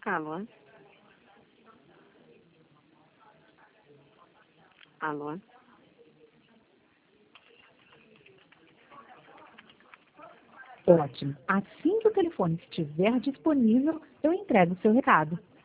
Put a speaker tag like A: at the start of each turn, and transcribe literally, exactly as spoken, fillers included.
A: Alô? Alô?
B: Ótimo. Assim que o telefone estiver disponível, eu entrego o seu recado.